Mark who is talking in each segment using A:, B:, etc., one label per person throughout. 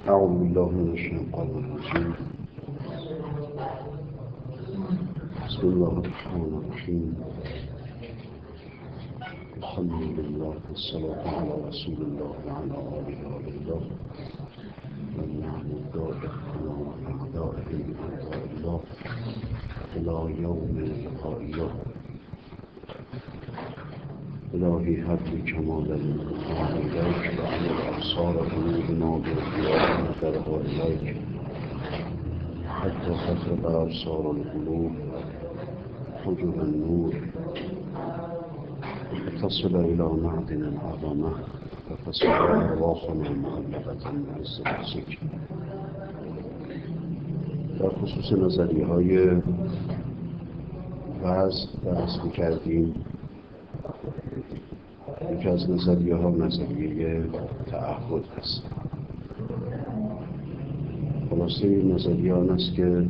A: أعوذ بالله من الشيطان الرجيم. بسم الله الرحمن الرحيم. الحمد لله والصلاة على رسول الله وعلى آله الله من يعبد دائر أعدائه بأعداء الله إلى يوم لقاء الله. إلهي هب كمال الإيمان إليك وعن الأبصار قلوبنا بإحياء درها إليك حتى تفرد أبصار القلوب حجب النور وتصل إلى معدن العظمة وتصل أرواحنا معلقة بعز نفسك. در خصوص نظریه‌های وعظ بحث می‌کردیم. یکی از نظریه‌ها نظریه تعهد است. خلاصه این نظریه آن است که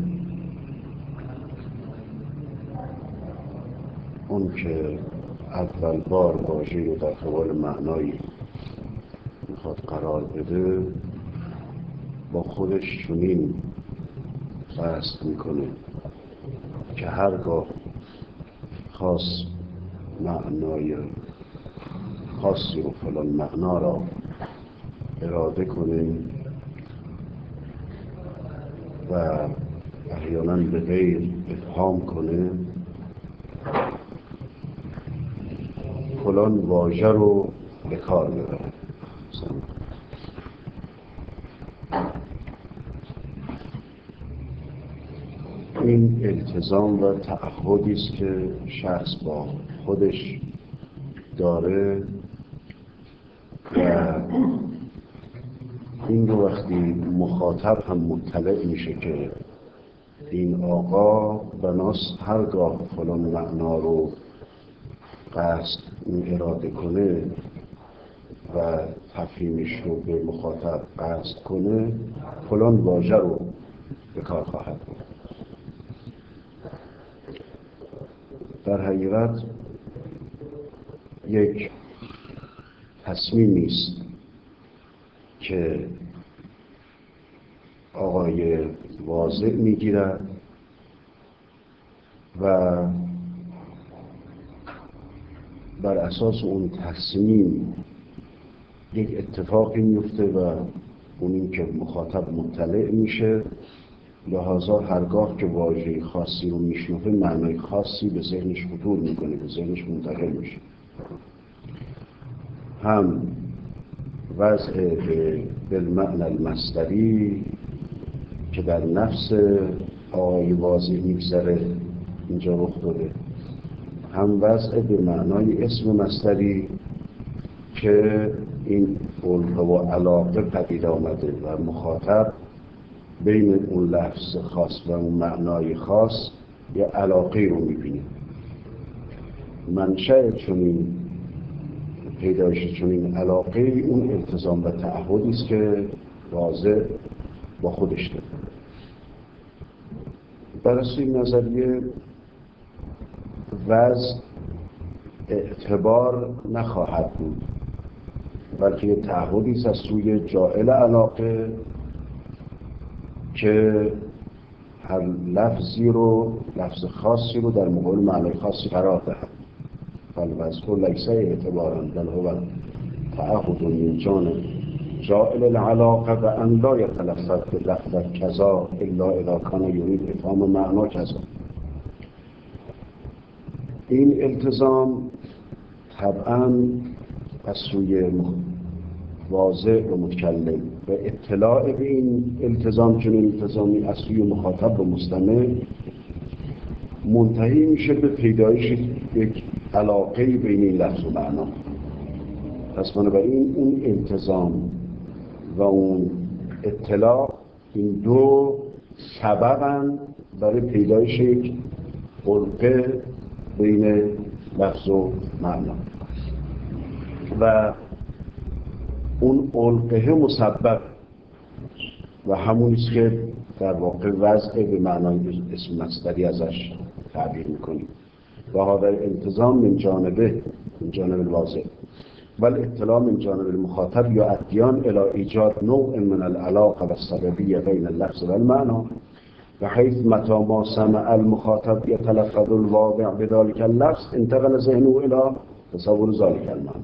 A: اون که اول بار واژه‌ای رو در قبال معنایی میخواد قرار بده با خودش چنین قصد میکنه که هرگاه خاص معنای خاصی رو فلان معنا را اراده کنه و احیانا به غیر ابهام کنه فلان واژه رو به کار ببره. این التزام و تعهدی است که شخص با خودش داره و این رو وقتی مخاطب هم مطلع میشه که این آقا بناست هرگاه فلان معنا رو قصد اراده کنه و تفهیمش رو به مخاطب قصد کنه فلان واژه رو به کار خواهد بود. در حقیقت یک تصمیمی است که آقای واضع میگیرد و بر اساس اون تصمیم یک اتفاقی میفته و اون این که مخاطب مطلع میشه، لحاظا هرگاه که واژه خاصی رو میشنوه معنای خاصی به ذهنش خطور میکنه، به ذهنش منتقل میشه. هم وضع بالمعنی المصدری که در نفس آقای واضع میگذره اینجا رخ داده، هم وضع به معنای اسم مصدری که این الفه و علاقه پدید آمده و مخاطب بین اون لفظ خاص و اون معنای خاص یه علاقه رو میبینه. منشأ چنین پیدایش چنین علاقه اون التزام و تعهدی است که واضع با خودش داره. بر اساس این نظریه وضع اعتبار نخواهد بود، بلکه یه تعهدی است از سوی جاعل علاقه که هر لفظی رو، لفظ خاصی رو در مقابل معنای خاصی قرار دهد. فالوضع لیس اعتبارا بل هو تعهد من جانب جاعل العلاقه و ان لا یتلفظ بلفظ کذا الا اذا کان یرید افهام معنا کذا. این التزام طبعاً از سوی واضع و متکلم و اطلاع به این التزام چنین التزامی از سوی مخاطب و مستمع منتهی میشه به پیدایش یک علاقه بین این لفظ و معنا. پس بنابراین اون التزام و اون اطلاع این دو سببن برای پیدایش یک القه بین لفظ و معنا و اون القه مسبب و همونیست که در واقع وضع به معنای اسم مصدری ازش تعبیر میکنیم و هذا الالتزام من جانب الواضع. والاطلاع من جانب المخاطب يؤديان الى ایجاد نوع من العلاقه والسببیه بین اللفظ والمعنى بحيث متى ما سمع المخاطب يتلفظ الواقع بذلك اللفظ انتقل ذهنه الى تصور ذلك المعنى.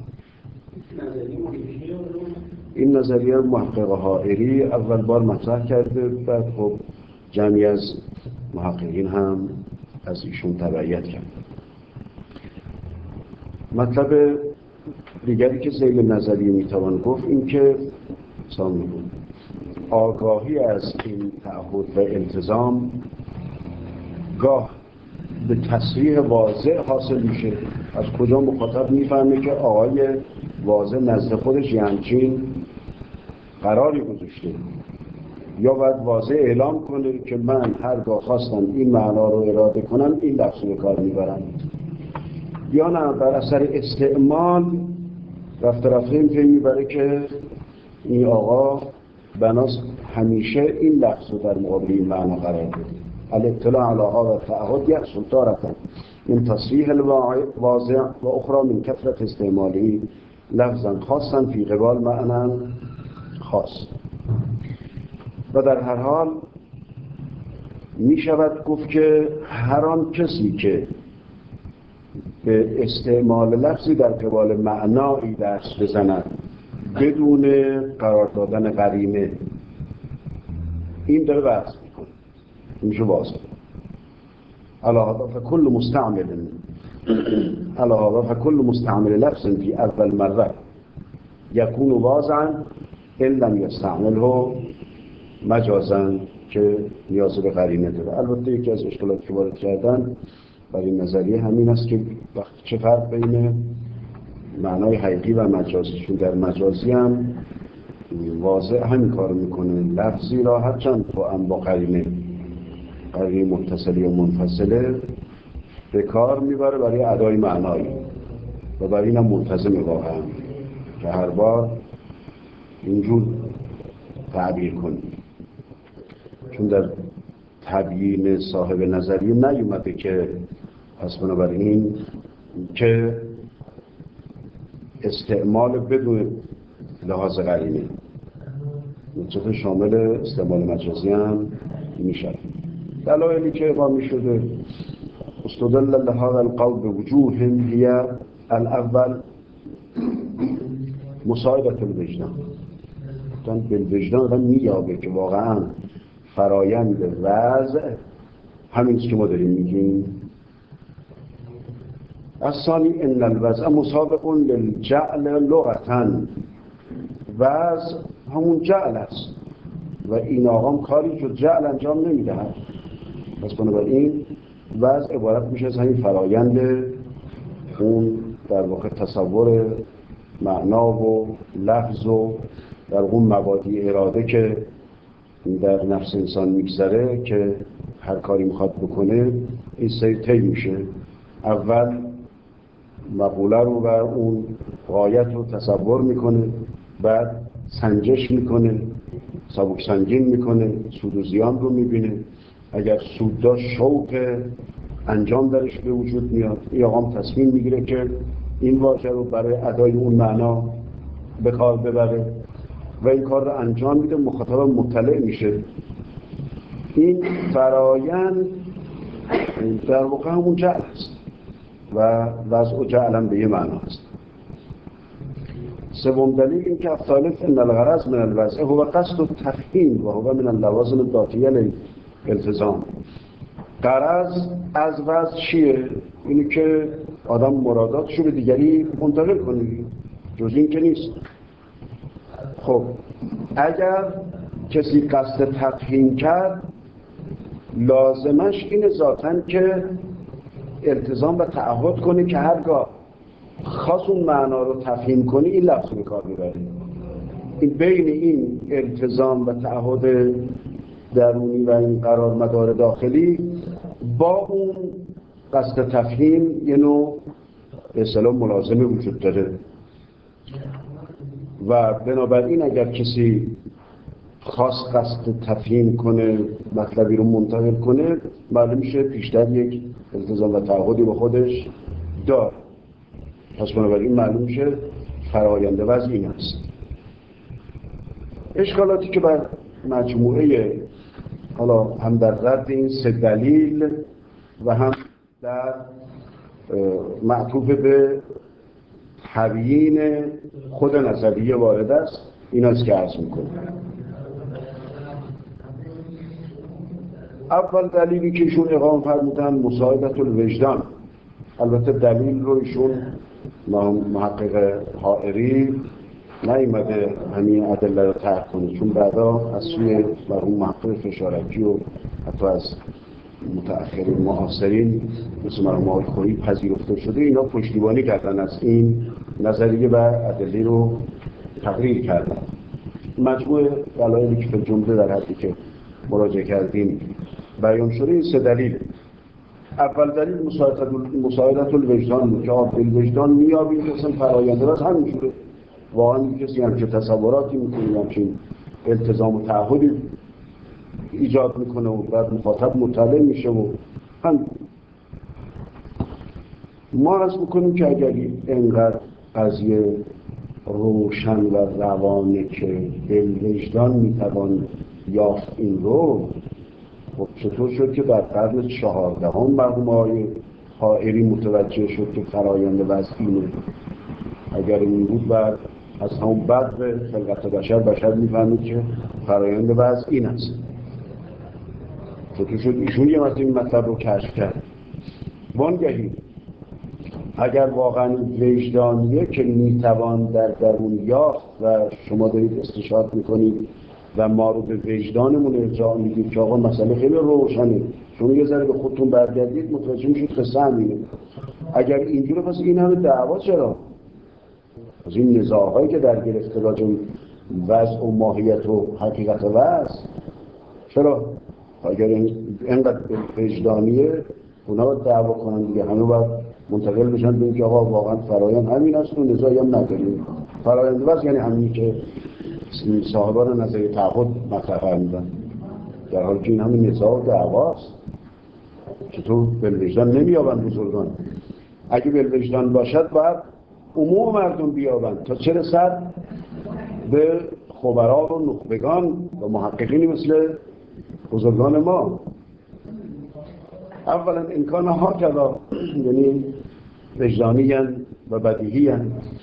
A: این نظریه محقق حائری اول بار مطرح کرده، بعد خب جمعی از محققین هم از ایشون تبعیت کرد. مطلب دیگری که ذیل نظریه میتوان گفت این که آگاهی از این تعهد و التزام گاه به تصریح واضح حاصل میشه. از کجا مخاطب میفهمه که آقای واضح نزد خودش یه همچین قراری گذاشته، یا باید واضح اعلام کنه که من هرگاه خواستم این معنا رو اراده کنم این لفظ رو کار میبرم، یا نه بر اثر استعمال رفته رفته این پی میبره که این آقا بناس همیشه این لفظ رو در مقابل این معنا قرار بده. الاطلاع علی هذا التعهد یحصل تارة من تصریح الواضع و اخرى من کثرة استعماله لفظا خاصا فی قبال معنی خاص. و در هر حال می شود گفت که هر آن کسی که به استعمال لفظی در قبال معنایی دست بزند بدون قرار دادن قرینه، این داره بحث میکنه. میشه واضح فكل مستعمل لفظ في اول مره يكون واضعا ان لم يستعمله مجازا که نیاز به قرینه داره. البته یکی از اشکالاتی که وارد کردن برای نظریه همین است که چه فرق بین معنای حقیقی و مجازی، چون در مجازی هم واضح همین کار میکنه، لفظی را هرچند با قرینه متصلی و منفصله به کار میبره برای ادای معنایی و برای اینم ملتزمه واقعا که هر بار اینجور تعبیر کنی، چون در تبیین صاحب نظریه نیومده که پس بنابراین که استعمال بدون لحاظ قرینه مطلق شامل استعمال مجازی هم میشه. دلایلی که اقامه شده استدل لهذا القول بوجوه هي الاول مساعدة الوجدان، چون بالوجدان آدم مییابه که واقعا فرایند وضع همین که ما داریم میگیم. الثانی ان الوضع مسابق للجعل لغة، وضع همون جعل است و این آقام کاری جز جعل انجام نمیدهد. پس بنابراین وضع عبارت میشه از همین فرایند اون در واقع تصور معنا و لفظ و در اون مبادی اراده که در نفس انسان میگذره که هر کاری میخواد بکنه این سری طی میشه. اول مقوله رو و اون غایت رو تصور میکنه، بعد سنجش میکنه، سبک سنگین میکنه، سود و زیان رو میبینه. اگر سود داشت شوق انجام درش به وجود میاد، این آقام تصمیم میگیره که این واژه رو برای ادای اون معنا به کار ببره و این کار رو انجام میده، مخاطب مطلع میشه. این فرایند در واقع همون جعل است و وضع و جعل هم به یه معنا است. سوم دلیل این که الثالث ان الغرض من الوضع هو قصد التفهیم و هو من اللوازم الذاتیه للالتزام. غرض از وضع چیه؟ اینی که آدم مراداتشو به دیگری منتقل کنه، جز این که نیست. خب اگر کسی قصد تفهیم کرد لازمش اینه ذاتاً که التزام و تعهد کنه که هرگاه خاص اون معنا رو تفهیم کنی این لفظ رو به کار ببری. این بین این التزام و تعهد درونی و این قرار مدار داخلی با اون قصد تفهیم یه نوع به اصطلاح ملازمه وجود داره و بنابراین اگر کسی خاص قصد تفهیم کنه مطلبی رو منتقل کنه معلوم میشه بیشتر یک التزام و تعهدی به خودش داره. پس بنابراین معلوم میشه فرآیند وضع این است. اشکالاتی که بر مجموعه حالا هم در رد این سه دلیل و هم در معطوف به تبیین خود نظریه وارد است، این است که عرض میکنم. اول دلیلی که ایشون اقامه فرمودن مساعدت الوجدان. البته دلیل رو ایشون محقق حائری نیامده همین ادله رو طرح کنه، چون بعدا از سوی مرحوم محقق فشارکی و حتی از متأخرین معاصرین مثل مرحوم آلخویی پذیرفته شده، اینا پشتیبانی کردن از این نظریه و ادله رو تقریر کردن. مجموع دلایلی که به جمله در حدی که مراجعه کردیم بیان شده این سه دلیل. اول دلیل مساعدت الوجدان بود که الوجدان میابیم که اصلا فراینده بس همینجوره، واقعا کسی همچه تصوراتی میکنه، همچین التزام و تعهدی ایجاد میکنه و بعد مخاطب مطلع میشه و هم ما عرض میکنیم که اگر اینقدر قضیه روشن و روانه که الوجدان میتوان یافت این رو، خب چطور شد که در قرن 14 مرحوم آقای حائری متوجه شد که فرآیند وضع اینه؟ اگر این بود بعد از همون بعد به خلقت بشر میفهمید که فرآیند وضع این است. چطور شد ایشون یه مرتبه این مطلب رو کشف کرد؟ وانگهی اگر واقعا وجدانیه که میتوان در درون یافت و شما دارید استشهاد میکنید و ما رو به وجدانمون ارجاع میدید که آقا مسئله خیلی روشنه، شما یه ذره به خودتون برگردید متوجه میشید قصه همینه. اگر اینجوره پس این همه دعوا چرا؟ از این نزاع‌هایی که در گرفته راجع وضع و ماهیت و حقیقت وضع چرا؟ اگر اینقدر وجدانیه اونا باید دعوا کنن دیگه، همه باید منتقل بشن به اینکه آقا واقعا فرایند همین است و نزاعی هم نداریم. فرایند وضع یعنی همین که صاحبان نظریه تعهد مطرح فرمودن، در حالی که این همین نزاع و دعواست. چطور بالوجدان نمیابند بزرگان؟ اگه بالوجدان باشد باید عموم مردم بیابند تا چه رسد به خبرا و نخبگان و محققینی مثل بزرگان ما. اولا امکان ها کلا یعنی وجدانیاً و بدیهیاً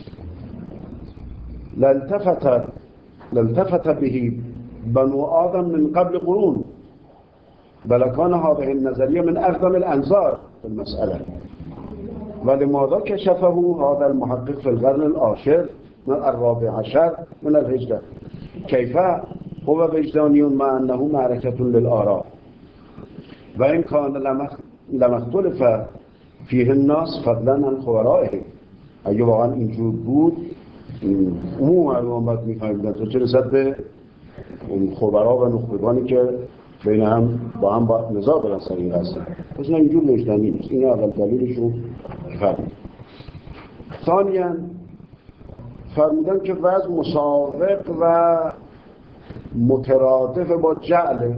A: لالتفت به بنو آدم من قبل قرون بلکان هذه النظریه من اقدم الانظار في المسألة ولماذا كشفه هذا المحقق في القرن العاشر من الرابع عشر من الهجرة كيف هو وجداني مع أنه معركة للآراء وإن كان لم اختلف فيه الناس فضلا عن خبرائه. اگه واقعا اینجور بود عموم مردم باید میفهمیدن تا چه رسد به اون خبرا و نخبگانی که بین هم با هم با نزاع دارن سر این هستن. پس نه اینجور وجدانی نیست. این اول دلیلشون فرمود. ثانیاً فرمودن که وضع مسابق و مترادف با جعله.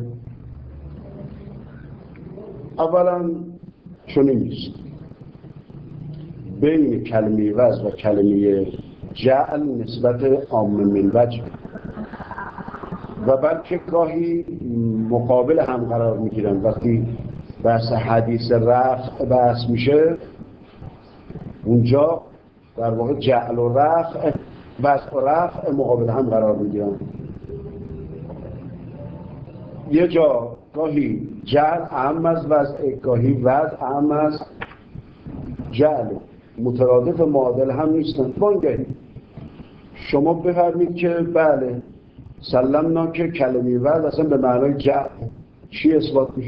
A: اولا چنین نیست. بین کلمه وضع و کلمه جعل نسبت عام من وجه و بلکه گاهی مقابل هم قرار میگیرن. وقتی بحث حدیث رفع بحث میشه اونجا در واقع جعل و رفع وضع و رفع مقابل هم قرار میگیرن. یه جا گاهی جعل اهم از وضع، گاهی وضع اهم از جعل، مترادف معادل هم نیستن. وانگهی شما بفرمید که بله سلمنا که کلمه وضع اصلا به معنای جعل چی اثبات میشه؟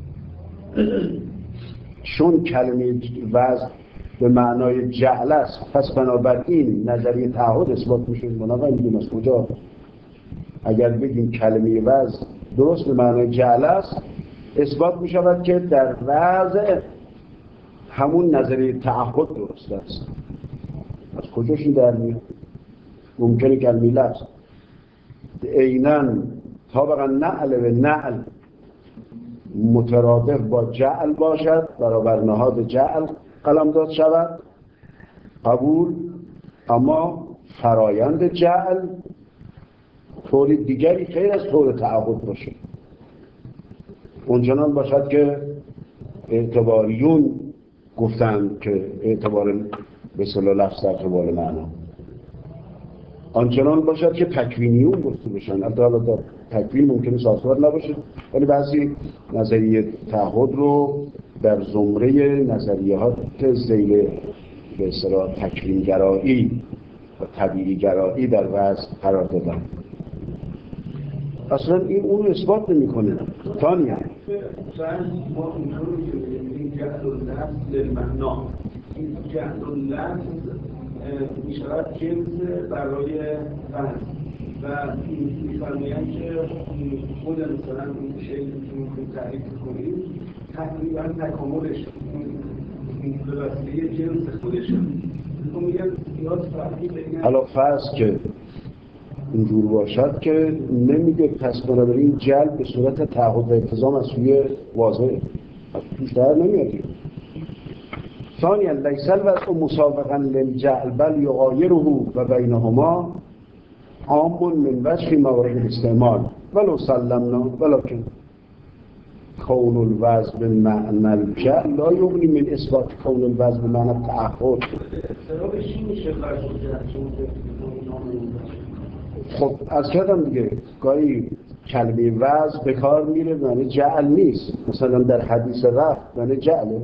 A: چون کلمه وضع به معنای جعل است پس بنابراین نظریه تعهد اثبات میشه. بنابراین میگیم از کجا؟ اگر بگیم کلمه وضع درست به معنای جعل است اثبات میشود که در وضع همون نظریه تعهد درست است. از کجاشون در میاد؟ ممکنه کلمه لفظ عیناً طابقاً نعل به نعل مترادف با جعل باشد، برابر نهاد جعل قلمداد شود، قبول، اما فرایند جعل طور دیگری غیر از طور تعهد باشه. اونچنان باشد که اعتباریون گفتند که اعتبار به اصطلاح لفظ در قبال معنا، آنچنان باشد که تکوینیون گفته باشن. البته در تکوین ممکنه سازگار نباشه، ولی بعضی نظریه تعهد رو در زمره نظریات ذیل به اصطلاح تکوین گرایی و طبیعی گرایی در وضع قرار دادن. اصلا این اون رو اثبات نمی‌کنه. ثانیاً
B: ما اینطور می‌گیم جعل اللفظ للمعنا، این جعل اللفظ می‌شود جنس برای فهم و می‌فرمایند که خود مثلا این شیء که می‌خوایم تعریف کنیم تقریباً تکاملش به وسیله جنس خودشه. میگن زیاد فرقی بین
A: حالا فرض که اینجور باشد که نمیگه پس بنابراین جلب به صورت تعهد و التزام از سوی واضح توش در نمیاد. ثانیاً لیس الوضع مسابقا للجعل بل یغایره و بینهما عام من وجه موارد الاستعمال ولو سلمنا ولكن کون الوضع بمعنى الجعل لا یغنی من اثبات کون الوضع بمعنى التعهد. خب از کردم دیگه گاهی کلمه وضع به کار میره معنی جعل نیست. مثلا در حدیث رفع معنی جعله،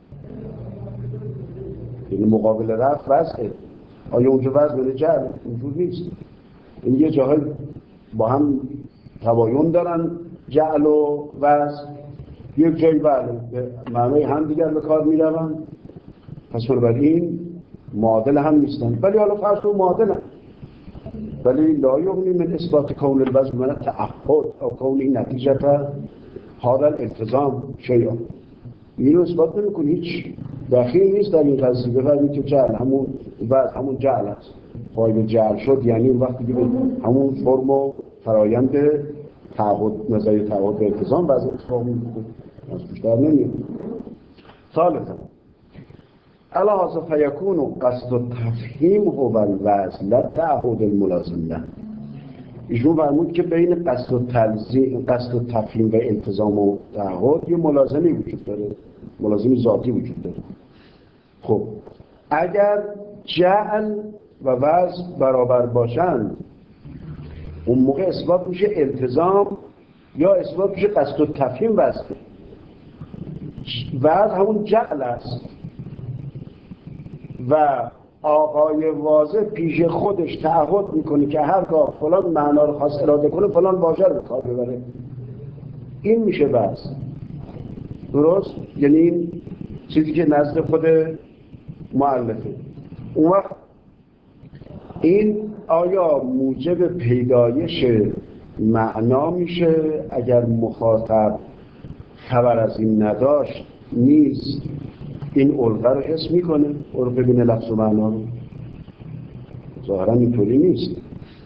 A: یعنی مقابل رفع وضعه. آیا اونجا وضع معنی جعل؟ اونجور نیست. این یه جاهای با هم تباین دارن جعل و وضع، یک جایی بله به معنی هم دیگر به کار میرون، پس بنابراین معادل هم نیستن. ولی حالا فرض کن معادلن، ولی لا یغنی من اثبات کون الوضع بمعنى تعهد او کون نتیجه هذا الالتزام شیئا. اینو اثبات نمی‌کنه، هیچ دخیل نیست در این قضیه. بفرمایید که جعل همون وضع همون جعل است، فاعل جعل شد یعنی اون وقتی که همون فرم و فرایند تعهد نظریه تعهد و التزام وضع اتفاق میفته، از توش در نمیاد. ثالثا علی هذا فیکون قصد التفهیم هو الوضع لا تعهد الملازم له. ایشون فرمود که بین قصد و تفهیم و التزام و تعهد یه ملازمی وجود داره، ملازمی ذاتی وجود داره. خب اگر جعل و وضع برابر باشند اون موقع اثبات میشه التزام یا اثبات میشه قصد و تفهیم وضع. وضع همون جعل است و آقای واضح پیش خودش تعهد میکنه که هرگاه فلان معنا رو خواست اراده کنه فلان واژه رو به کار ببره. این میشه بس درست، یعنی این چیزی که نزد خود مؤلفه. اون وقت این آیا موجب پیدایش معنا میشه اگر مخاطب خبر از این نداشت نیست این الغه رو حس میکنه، الغه بین لفظ و معنا رو؟ ظاهرا اینطوری نیست.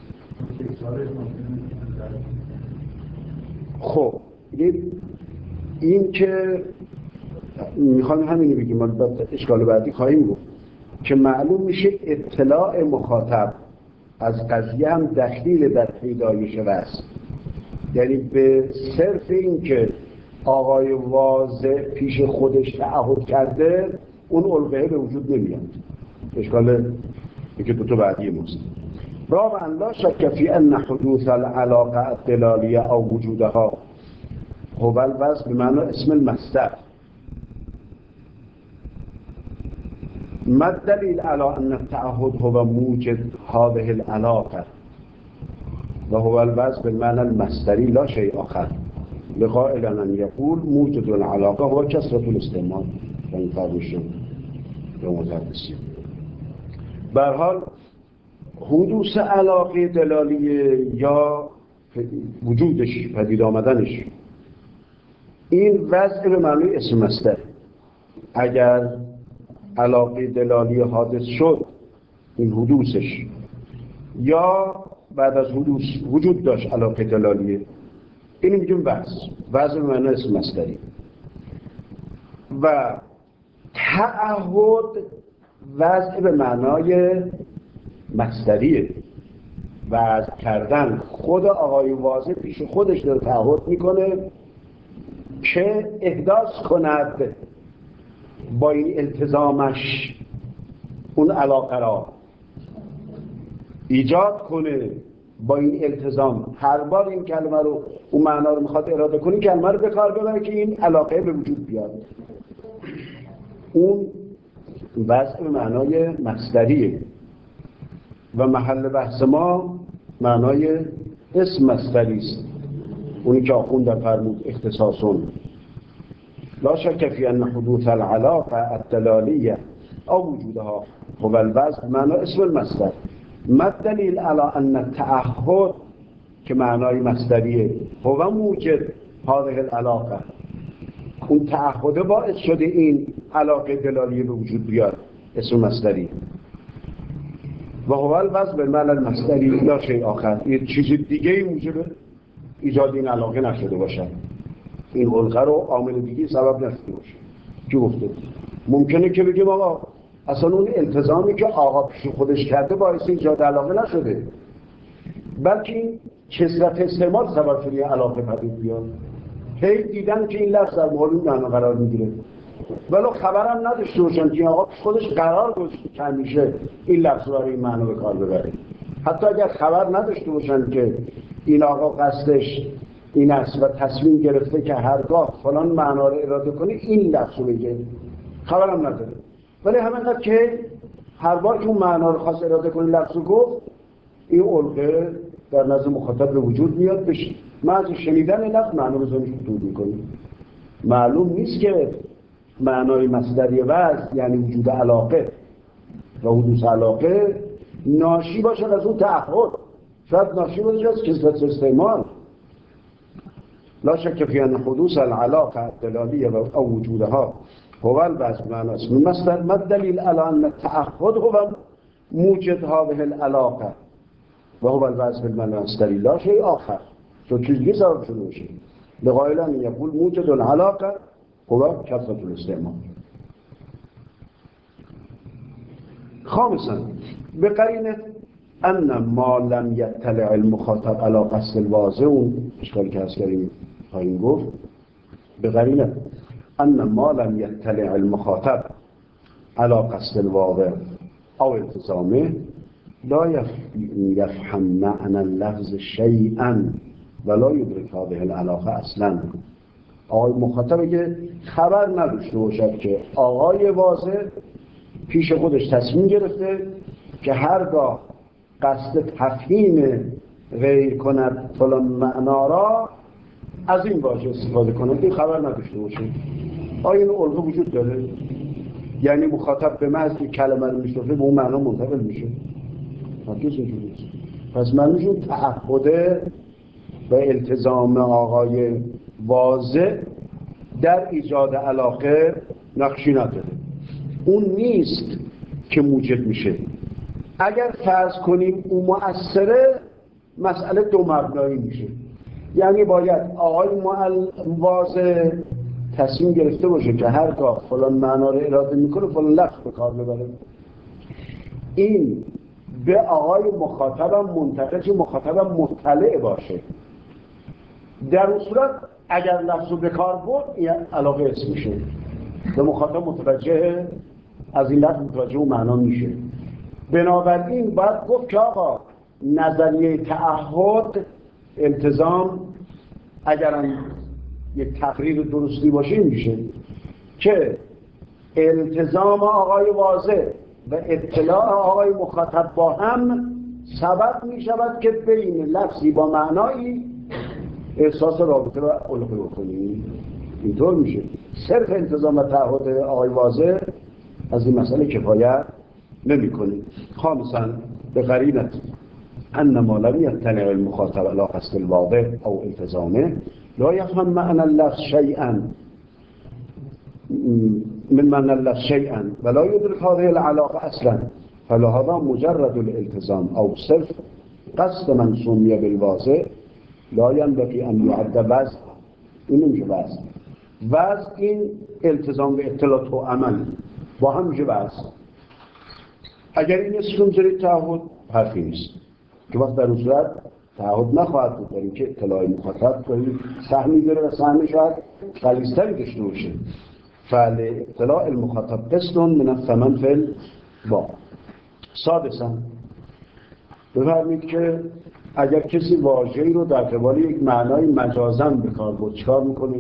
A: خب این که میخوام همینو بگیم، ما اشکال بعدی خواهیم گفت که معلوم میشه اطلاع مخاطب از قضیه هم دخیل در پیدایش وضع، یعنی به صرف این که آقای واضح پیش خودش تعهد کرده اون الغه به وجود نمیاد. اشکال که دو تا بعدی ماست. رابعا لا شک فی ان حدوث العلاقه الدلالیه او وجودها هو الوضع بمعنى اسم المصدر. ما الدلیل علی ان التعهد هو موجد هذه العلاقه و هو الوضع بالمعنى المصدری لا شيء آخر لقائل ان يقول موجد العلاقه هو كثرة الاستعمال و این فرمشون به مدرسی. به هر حال حدوث علاقه دلالیه یا وجودش پدید آمدنش این وضع به معنی اسم مصدر. اگر علاقه دلالیه حادث شد این حدوثش، یا بعد از حدوث وجود داشت علاقه دلالیه، اینو میگیم وضع به معنی اسم مصدری. و تعهد وضع به معنای مصدریه. وضع کردن خود آقای واضح پیش خودش داره تعهد میکنه که احداث کند با این التزامش اون علاقه را، ایجاد کنه با این التزام. هر بار این کلمه رو، اون معنا رو میخواد اراده کنه، کلمه رو به کار ببره که این علاقه به وجود بیاد. اون وضع به معنای مصدریه و محل بحث ما معنای اسم مصدری است، اونی که آخوند فرمود اختصاصون. لا شک فی ان حدوث العلاقه الدلالیه او وجودها هو الوضع معنی اسم المصدر. ما الدلیل علی ان التعهد که معنای مصدریه هو موجد هذه العلاقه، اون تعهد باعث شده این علاقه دلالیه به وجود بیاد، اسم مصدری. و هو الوضع بالمعنی المصدری لا شیء آخر، یه چیز دیگه ای موجب ایجاد این علاقه نشده باشه، این علقه رو عامل دیگه سبب نشده باشه. که گفته ممکنه که بگیم آقا اصلا اون التزامی که آقا پیش خودش کرده باعث ایجاد علاقه نشده، بلکه این کثرت استعمال سبب شده علاقه پدید بیاد. هی دیدن که این لفظ در مورد معنا قرار میگیره، ولو خبرم نداشته باشن که آقا پیش خودش قرار گذاشته که همیشه این لفظ رو برای این معنا به کار ببره. حتی اگر خبر نداشته باشن که این آقا قصدش این است و تصمیم گرفته که هرگاه فلان معنا رو اراده کنه این لفظ رو بگه، خبرم نداره، ولی همینقدر که هر بار که اون معنا رو خواست اراده کنه لفظ رو گفت، این علقه در نزد مخاطب به وجود میاد. بشه من از شنیدن لفظ معنا رو زنش تولید میکنه. معلوم نیست که معنای مصدری وضع یعنی وجود علاقه و حدوث علاقه ناشی باشد از اون تعهد، شاید ناشی باشد از کثرت استعمال. لا شک فی ان حدوث العلاقه الدلالیه او وجودها هو الوضع بمعنی اسم المصدر. ما الدلیل علی ان التعهد هو موجد هذه العلاقه و هو الوضع بالمعنی المصدری لا شیء آخر. تو چیزی سبب شده باشه لقائل ان یقول موجد العلاقه هو کثرت الاستعمال. خامسا بقرینه ان ما لم یطلع المخاطب علی قصد الواضع، اون اشکالی که هست کردیم پایین گفت، بقرینه ان ما لم یطلع المخاطب علی قصد الواضع او التزامه لا یفهم معنی اللفظ شیئا ولا یدرک هذه العلاقه اصلا. آقای مخاطبه که خبر نداشته باشد که آقای واضح پیش خودش تصمیم گرفته که هرگاه قصد تفهیم غیر کند فلان معنا را از این واژه استفاده کند، این خبر نداشته باشه. آیا این علقه وجود داره؟ یعنی مخاطب به محض که کلمه رو میشنفه به اون معنا منتقل میشه؟ هرگز اینجوری نیست. پس معنیشون تعهد و التزام آقای واضح در ایجاد علاقه نقشی نداره. اون نیست که موجب میشه. اگر فرض کنیم اون مؤثره، مسئله دو مبنایی میشه. یعنی باید آقای واضح تصمیم گرفته باشه که هرگاه فلان معنا رو اراده میکنه فلان لفظ به کار ببره. این به آقای مخاطبم منتقل، که مخاطبم مطلع باشه. در اون صورت اگر لفظ رو به کار برد این علاقه اسم میشه، به مخاطب متوجه از این لفظ متوجه اون معنا میشه. بنابراین باید گفت که آقا نظریه تعهد التزام اگرم یک تقریر درستی باشه میشه که التزام آقای واضح و اطلاع آقای مخاطب با هم سبب میشود که بین لفظی با معنایی احساس رابطه و علقه بکنیم. اینطور میشه. صرف التزام و تعهد آقای واضح از این مسئله کفایت نمی‌کنه. خامساً به قرینه ان ما لم یطلع المخاطب علی قصد الواضح او التزامه لا یفهم معنی اللفظ شیئا من معنی اللفظ شیئا ولا یدرک هذه العلاقه اصلا، فلهذا مجرد الالتزام او صرف قصد من سمی بالواضح لا ینبغی ان یعد وضع. این نمیشه وضع. وضع این التزام به اطلاع و عمل با هم میشه وضع. اگر این اسم بذارید تعهد، حرفی نیست که وقت در اون صورت تعهد نخواهد بود، برای اینکه اطلاع مخاطب گاهی سهمی داره و سهم شاید غلیظتری داشته باشه. فاطلاع المخاطب قسط من الثمن فی الباع. سادساً بفرمایید که اگر کسی واژه‌ای رو در قبال یک معنای مجازاً به کار برد چیکار میکنه؟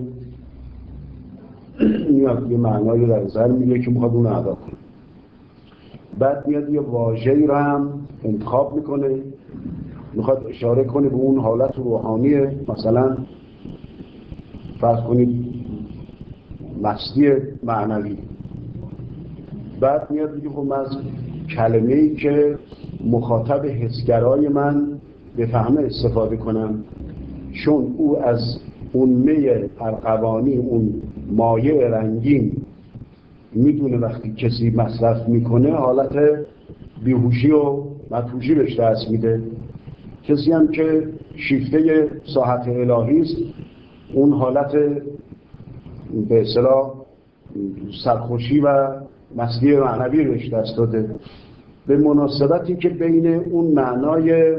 A: میاد یه معنایی در نظر میگیره که میخواد اون رو ادا کنه، بعد میاد یه واژه‌ای رو هم انتخاب میکنه، میخواد اشاره کنه به اون حالت روحانی، مثلا فرض کنید مستی معنوی. بعد میاد میگه خب من از کلمه‌ای که مخاطب حسگرای من بفهمه استفاده کنم، چون او از اون می ارغوانی، اون مایع رنگین میدونه وقتی کسی مصرف میکنه حالت بیهوشی و مدهوشی بهش دست میده. کسی هم که شیفته ساحت الهی است اون حالت به اصطلاح سرخوشی و مستی معنوی رو بهش دست داده. به مناسبتی که بین اون معنای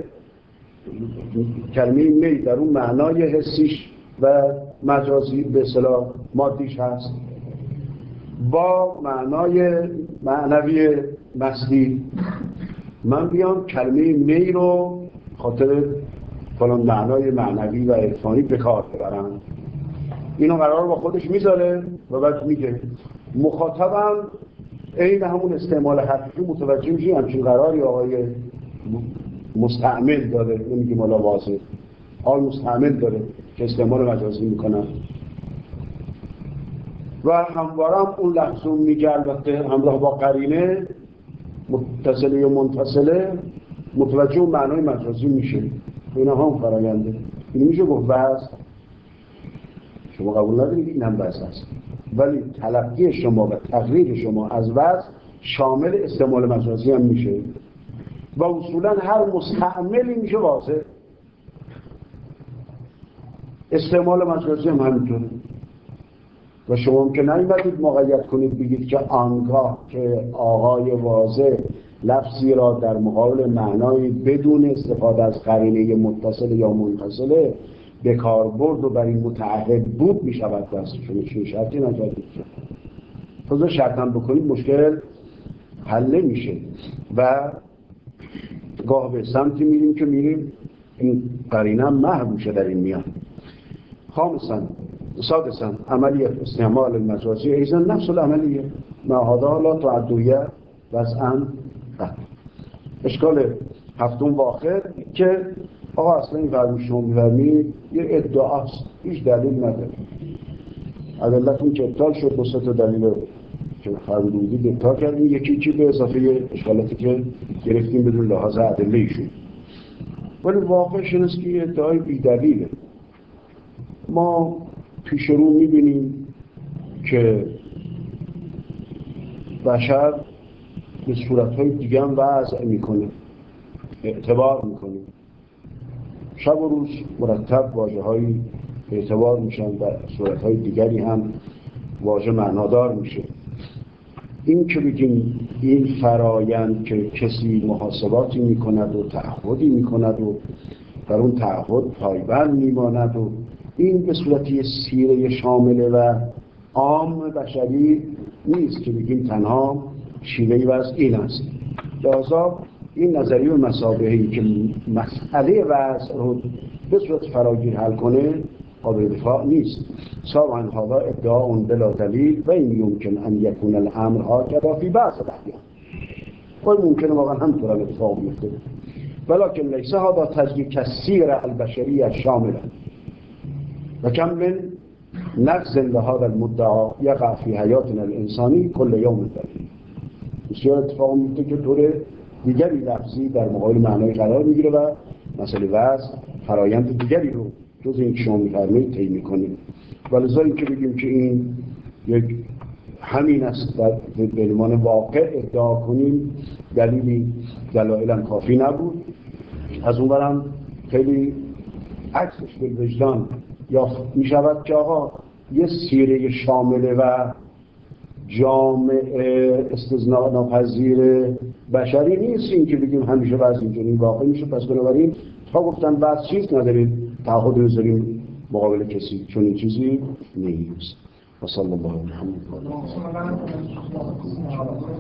A: کلمه می در اون معنای حسیش و مجازی به اصطلاح مادیش هست با معنای معنوی مستی، من بیام کلمه می رو خاطر فلان معنای معنوی و عرفانی به کار ببرم. اینو قرار با خودش میذاره و بعد میگه مخاطبم عین همون استعمال حرفی متوجه میشه همچین قراری آقای مستعمل داره، نمیگه مالا واضح آقای مستعمل داره که استعمال مجازی میکنن و هموارم اون لفظون میگه، البته همراه با قرینه متصله یا منفصله متوجه اون معنای مجازی میشه. اینا هم فراینده. این میشه گفت وضع. شما قبول ندارید این هم وضع هست، ولی تلقی شما و تقریر شما از وضع شامل استعمال مجازی هم میشه و اصولا هر مستعملی میشه واضح. استعمال مجازی هم همینطوره و شما هم که نمیدید مقید کنید بگید که آنگاه که آقای واضح لفظی را در مقابل معنای بدون استفاده از قرینه متصل یا منفصله به کار برد و بر این متعهد بود می شود دست شما چه شرطی نجدید خود شرط هم بکنید مشکل حل نمیشه و گاه به سمتی میریم که میریم این قرینه هم محو میشه در این میان. خامساً سادساً عملیت استعمال المجازی ایضا نفس العملیه نهادا لا تعدویه وضعاً قد. اشکال هفتم و آخر که آقا اصلا این فرمی شما می‌فرمید یه ادعاست، هیچ دلیل نداره. ادلتون که ابطال شد با سه تا دلیل که فرمودید ابطال کردیم، یکی به اضافه اشکالاتی که گرفتیم بدون لحاظ ادله ایشون. ولی واقعش این است که یه ادعای بی‌دلیله. ما پیش رو می‌بینیم که بشر به صورت‌های دیگه هم وضع می‌کنه، اعتبار می‌کنه. شب و روز مرتب واژه‌هایی اعتبار میشن و صورت‌های دیگری هم واژه معنادار میشه. این که بگیم این فرایند که کسی محاسباتی می‌کند و تعهدی می‌کند و در اون تعهد پایبند می‌ماند و این به صورتی سیره شامله و عام بشری نیست که بگیم تنها شیوهی وضع این است. لذا این نظریه و مسابقه‌ای که مسئله وضع رو به صورت فراگیر حل کنه قابل دفاع نیست. سواء هذا ادعاء بلا دلیل و این یمکن ان یکون الامر هکذا فی بعض الاحیان و ممکنه واقعا همینطور اتفاق بیفته ولكن ليس هذا تجدید السیره البشریه الشامله و کم من نقض لهذا المدعا یقع فی حیاتنا الانسانی کل یوم دلیل. بسیار اتفاق میفته که طور دیگری لفظی در مقابل معنای قرار میگیره و مسئله وضع فرایند دیگری رو جز این که شما می‌فرمایید طی می‌کنه. ولذا این که بگیم که این یک همین است به عنوان واقع ادعا کنیم دلایل هم کافی نبود. از اون برم خیلی عکسش به وجدان یا می‌شود که آقا یه سیره شامله و جامعه استثناء ناپذیر بشری نیست این که بگیم همیشه وضع اینجوری واقع میشه. پس بنابراین تا گفتن بس چیز ندارید تعهد بذاریم مقابل کسی، چون این چیزی نیست. و صلی الله علیه و سلم.